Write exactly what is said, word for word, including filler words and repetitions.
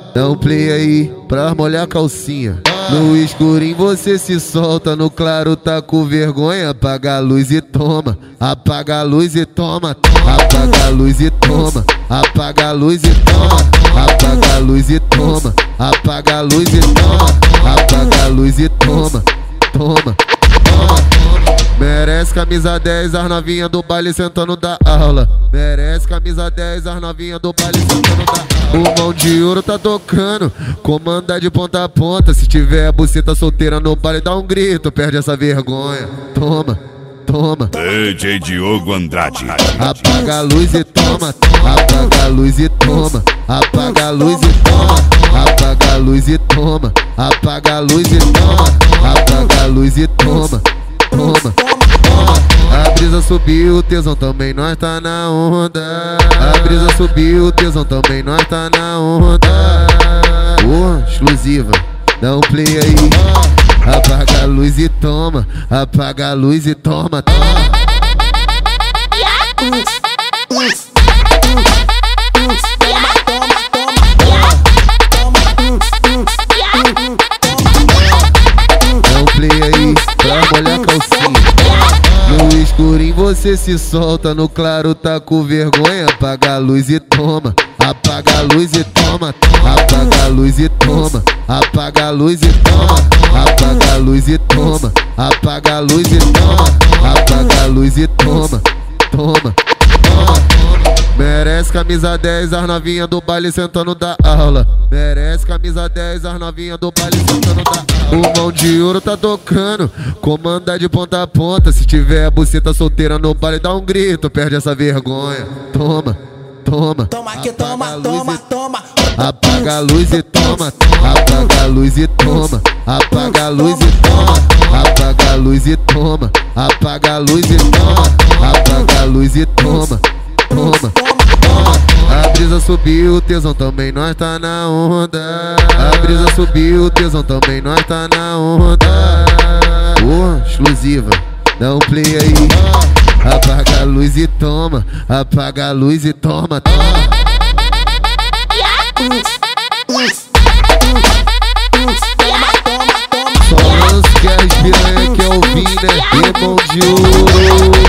Dá um play aí pra molhar a calcinha. No escurinho você se solta, no claro tá com vergonha. Apaga a luz e toma, apaga a luz e toma. Apaga a luz e toma, apaga a luz e toma. Apaga a luz e toma, apaga a luz e toma. Apaga a luz e toma, toma. Merece camisa dez, as novinha do baile sentando da aula. Merece camisa dez, as novinha do baile sentando da aula. O mão de ouro tá tocando, comanda de ponta a ponta. Se tiver a buceta solteira no baile, dá um grito, perde essa vergonha. Toma, toma. D J Diogo Andrade. Apaga a luz e toma, apaga a luz e toma. Apaga a luz e toma, apaga a luz e toma. Apaga a luz e toma, apaga a luz e toma. Toma, a brisa subiu, o tesão também, nós tá na onda. A brisa subiu, o tesão também, nós tá na onda. Oh, exclusiva, dá um play aí. Apaga a luz e toma, apaga a luz e toma, toma. Dá um play aí pra molhar a calcinha. No escurinho você se solta, no claro tá com vergonha. Apaga a luz e toma, apaga a luz e toma. Apaga a luz e toma, apaga a luz e toma. Apaga a luz e toma, apaga a luz e toma. Apaga a luz e toma, toma. Merece camisa dez, as novinha do baile sentando da aula. Merece camisa dez, as novinha do baile sentando da aula. O mão de ouro tá tocando, comanda de ponta a ponta. Se tiver a buceta solteira no baile, dá um grito, perde essa vergonha. Toma, toma. Toma que toma, toma, toma. Apaga a luz e toma, apaga a luz e toma. Apaga a luz e toma, apaga a luz e toma. Apaga a luz e toma, apaga a luz e toma. Toma, a brisa subiu, o tesão também, nós tá na onda. A brisa subiu, o tesão também, nós tá na onda. Oh, exclusiva, dá um play aí. Apaga a luz e toma, apaga a luz e toma, toma. Só lance que é as piranha que é o Vim, né? Irmão de ouro.